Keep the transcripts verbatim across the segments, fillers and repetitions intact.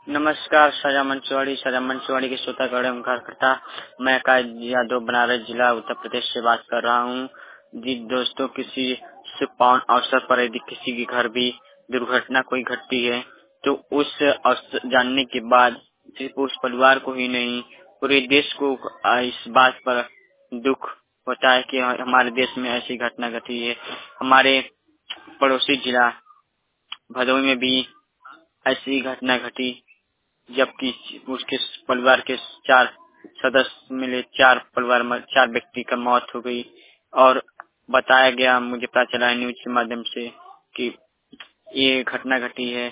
नमस्कार। सजा मंचवाड़ी सजा मंचवाड़ी के श्रोतागण एवं कार्यकर्ता, मैं कायद यादव बनारस जिला उत्तर प्रदेश से बात कर रहा हूँ। जी दोस्तों, किसी शुभ पावन अवसर पर यदि किसी के घर भी दुर्घटना कोई घटती है तो उस अवसर जानने के बाद सिर्फ उस परिवार को ही नहीं, पूरे देश को इस बात पर दुख होता है कि हमारे देश में ऐसी घटना घटी है। हमारे पड़ोसी जिला भदोही में भी ऐसी घटना घटी, जबकि उसके परिवार के चार सदस्य मिले, चार परिवार में चार व्यक्ति का मौत हो गई। और बताया गया, मुझे पता चला न्यूज के माध्यम से कि ये घटना घटी है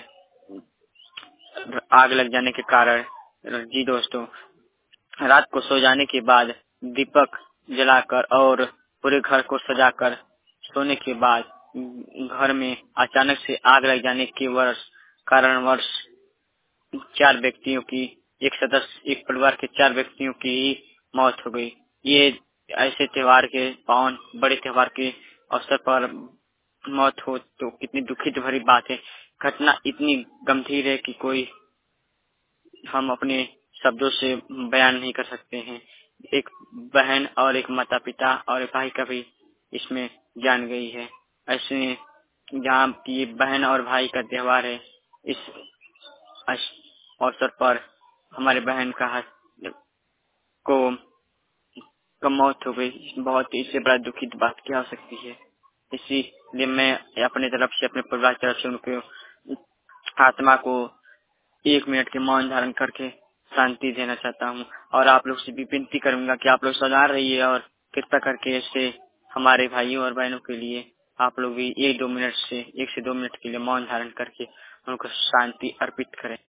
आग लग जाने के कारण। जी दोस्तों, रात को सो जाने के बाद दीपक जलाकर और पूरे घर को सजाकर सोने के बाद घर में अचानक से आग लग जाने के वर्ष कारणवश चार व्यक्तियों की एक सदस्य एक परिवार के चार व्यक्तियों की ही मौत हो गई। ये ऐसे त्योहार के पावन बड़े त्योहार के अवसर पर मौत हो तो कितनी दुखित भरी बात है। घटना इतनी गंभीर है कि कोई हम अपने शब्दों से बयान नहीं कर सकते हैं। एक बहन और एक माता पिता और एक भाई का भी इसमें जान गई है। ऐसे जहाँ की बहन और भाई का त्योहार है, इस अवसर पर हमारे बहन का हाथ को कम मौत हो गई। बहुत इससे बड़ा दुखित बात क्या हो सकती है। इसीलिए मैं अपने तरफ से अपने परिवार की तरफ से उनके आत्मा को एक मिनट के मौन धारण करके शांति देना चाहता हूँ। और आप लोग से भी विनती करूंगा कि आप लोग सदा रहिए और कृपया करके ऐसे हमारे भाइयों और बहनों के लिए आप लोग भी एक दो मिनट से एक से दो मिनट के लिए मौन धारण करके उनको शांति अर्पित करें।